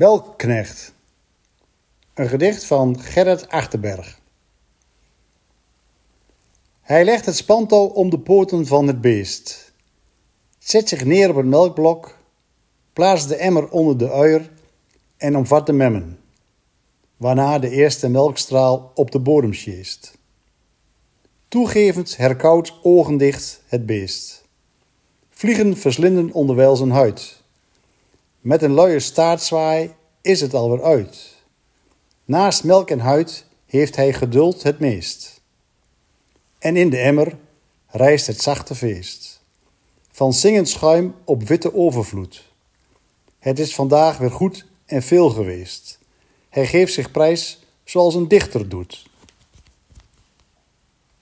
Melkknecht. Een gedicht van Gerrit Achterberg. Hij legt het spantouw om de poten van het beest, zet zich neer op het melkblok, plaatst de emmer onder de uier en omvat de memmen, waarna de eerste melkstraal op de bodem sjeest. Toegevend herkauwt ogendicht het beest. Vliegen verslinden onderwijl zijn huid. Met een luie staartzwaai is het alweer uit. Naast melk en huid heeft hij geduld het meest. En in de emmer rijst het zachte feest. Van zingend schuim op witte overvloed. Het is vandaag weer goed en veel geweest. Hij geeft zich prijs zoals een dichter doet.